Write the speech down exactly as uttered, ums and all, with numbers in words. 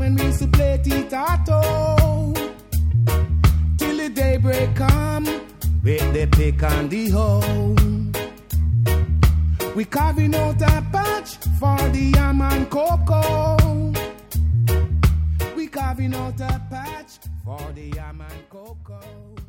when we used to play tic-tac-toe. Till the daybreak come, with the pick and the hoe. We carving out a patch for the yam and cocoa. We carving out a patch for the yam and cocoa.